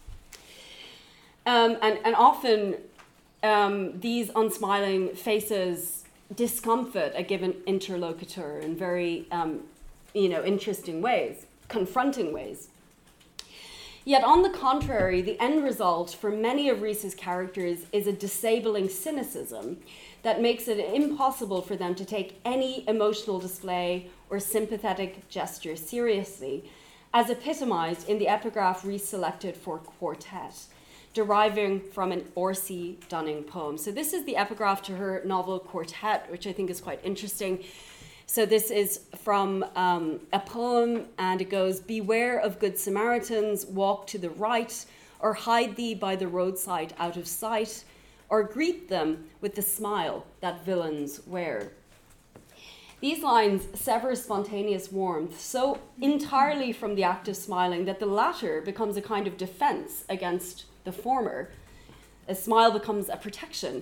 Speaker 1: Um, and, and often um, these unsmiling faces discomfort a given interlocutor in very um, you know, interesting ways, confronting ways. Yet on the contrary, the end result for many of Riis's characters is a disabling cynicism that makes it impossible for them to take any emotional display or sympathetic gesture seriously, as epitomized in the epigraph Riis selected for Quartet, deriving from an Orsi Dunning poem. So this is the epigraph to her novel Quartet, which I think is quite interesting. So this is from um, a poem, and it goes, "Beware of good Samaritans, walk to the right, or hide thee by the roadside out of sight, or greet them with the smile that villains wear." These lines sever spontaneous warmth so entirely from the act of smiling that the latter becomes a kind of defense against the former. A smile becomes a protection.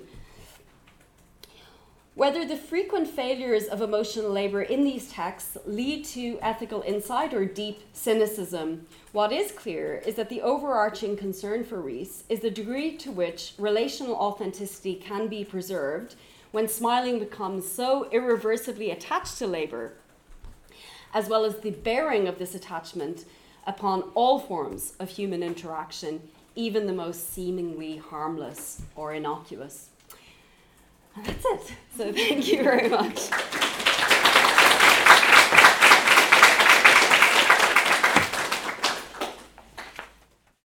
Speaker 1: Whether the frequent failures of emotional labor in these texts lead to ethical insight or deep cynicism, what is clear is that the overarching concern for Riis is the degree to which relational authenticity can be preserved when smiling becomes so irreversibly attached to labor, as well as the bearing of this attachment upon all forms of human interaction, even the most seemingly harmless or innocuous. And that's it. So thank you very much.